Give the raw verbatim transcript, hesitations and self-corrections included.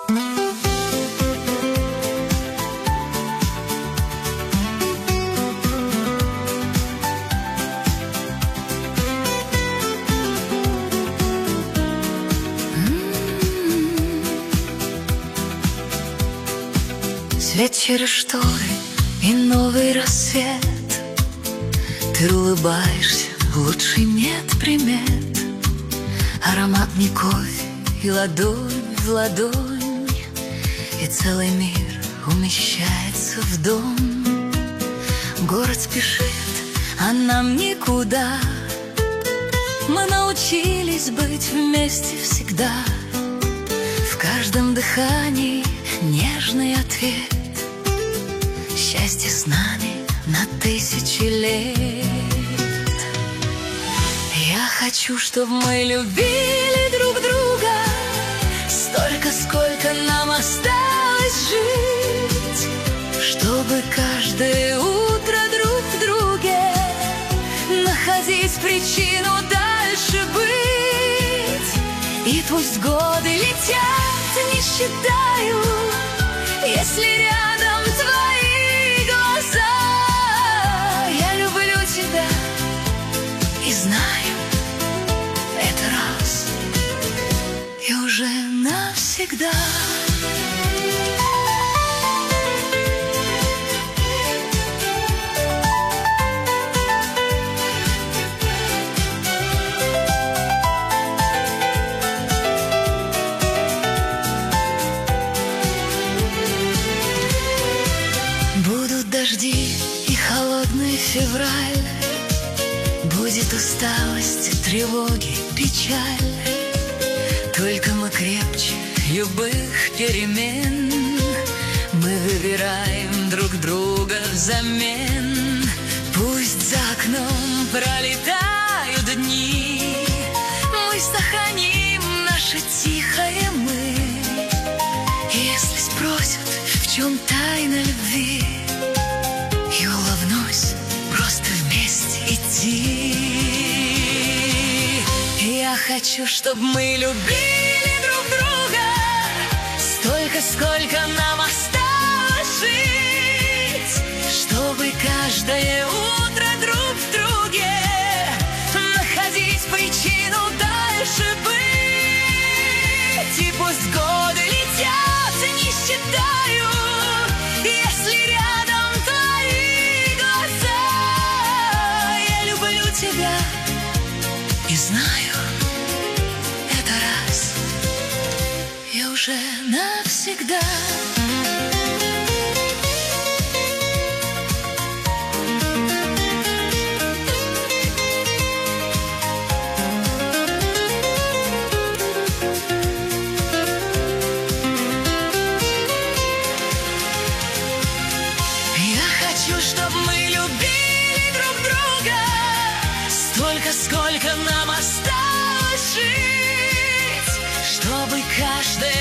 Свет через шторы и новый рассвет. Ты улыбаешься, лучше нет примет. Аромат не кофе и ладонь в ладонь, и целый мир умещается в дом. Город спешит, а нам никуда. Мы научились быть вместе всегда. В каждом дыхании нежный ответ. Счастье с нами на тысячи лет. Я хочу, чтобы мы любили друг друга столько, сколько нам осталось жить. Чтобы каждое утро друг в друге находить причину дальше быть. И пусть годы летят, не считаю, если рядом твои глаза. Я люблю тебя и знаю это раз и уже навсегда. Будут дожди и холодный февраль, будет усталость, тревоги, печаль. Только мы крепче любых перемен. Мы выбираем друг друга взамен. Пусть за окном пролетают дни, мы сохраним наше тихое мы. И если спросят, в чем тайна любви, я улыбнусь, просто вместе идти. Я хочу, чтобы мы любили друг друга столько, сколько нам осталось жить. Чтобы каждое утро друг в друге находить причину дальше быть. И пусть годы летят, не считаю, если рядом твои глаза. Я люблю тебя и знаю это раз и уже навсегда. Чтобы мы любили друг друга столько, сколько нам осталось жить. Чтобы каждое